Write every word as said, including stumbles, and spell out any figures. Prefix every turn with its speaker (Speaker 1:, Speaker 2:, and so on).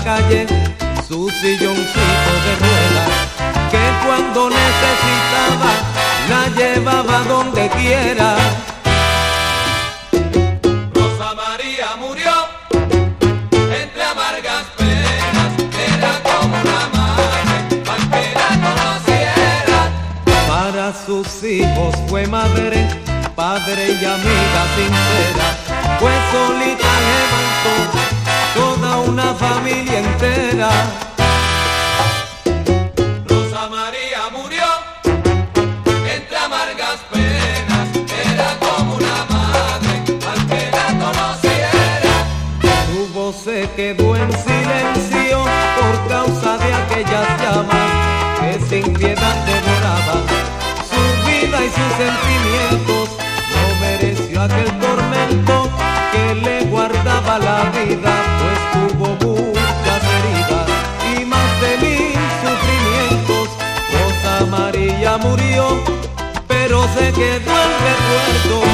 Speaker 1: calle su silloncito de ruedas, que cuando necesitaba la llevaba donde quiera.
Speaker 2: Rosa María murió entre amargas penas, era como una madre para que la conociera.
Speaker 1: Para sus hijos fue madre, padre y amiga sincera, pues solita levantó toda una familia entera.
Speaker 2: Rosa María murió entre amargas penas, era como una madre al que la conociera.
Speaker 1: Su voz se quedó en silencio por causa de aquellas llamas que sin piedad devoraban su vida y sus sentimientos. No mereció aquel tormento que le guardaba la vida, pues tuvo muchas heridas y más de mil sufrimientos. Rosa María murió, pero se quedó el recuerdo